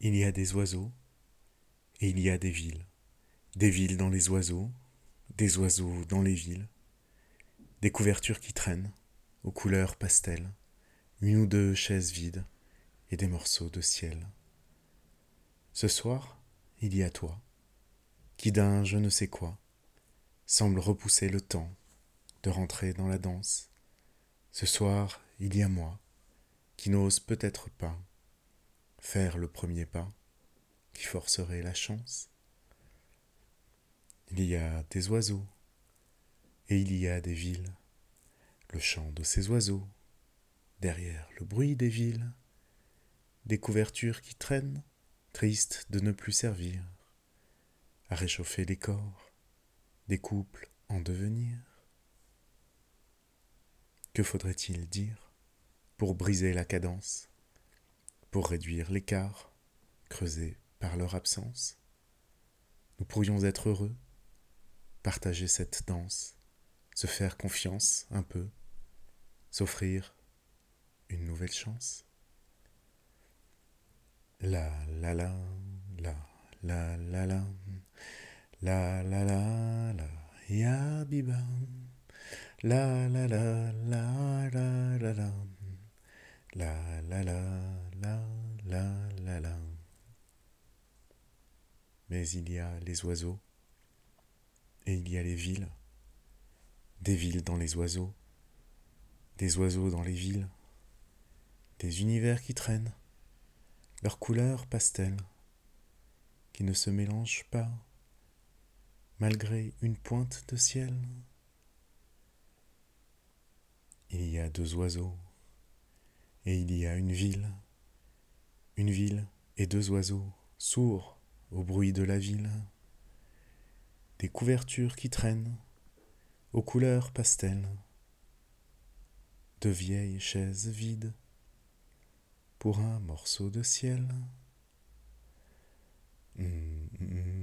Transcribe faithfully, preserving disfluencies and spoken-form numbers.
Il y a des oiseaux et il y a des villes. Des villes dans les oiseaux, des oiseaux dans les villes. Des couvertures qui traînent, aux couleurs pastel, une ou deux chaises vides et des morceaux de ciel. Ce soir, il y a toi, qui d'un je ne sais quoi semble repousser le temps de rentrer dans la danse. Ce soir, il y a moi, qui n'ose peut-être pas faire le premier pas qui forcerait la chance. Il y a des oiseaux et il y a des villes, le chant de ces oiseaux, derrière le bruit des villes, des couvertures qui traînent, tristes de ne plus servir à réchauffer les corps, des couples en devenir. Que faudrait-il dire pour briser la cadence, pour réduire l'écart creusé par leur absence? Nous pourrions être heureux, partager cette danse, se faire confiance un peu, s'offrir une nouvelle chance. La la la la la la la la la la la ya biba la la la la la la la la la la la la la la. Mais il y a les oiseaux et il y a les villes, des villes dans les oiseaux, des oiseaux dans les villes, des univers qui traînent, leurs couleurs pastel, qui ne se mélangent pas, malgré une pointe de ciel. Il y a deux oiseaux, et il y a une ville, une ville et deux oiseaux, sourds au bruit de la ville, des couvertures qui traînent, aux couleurs pastel, de vieilles chaises vides, pour un morceau de ciel. Mmh, mmh.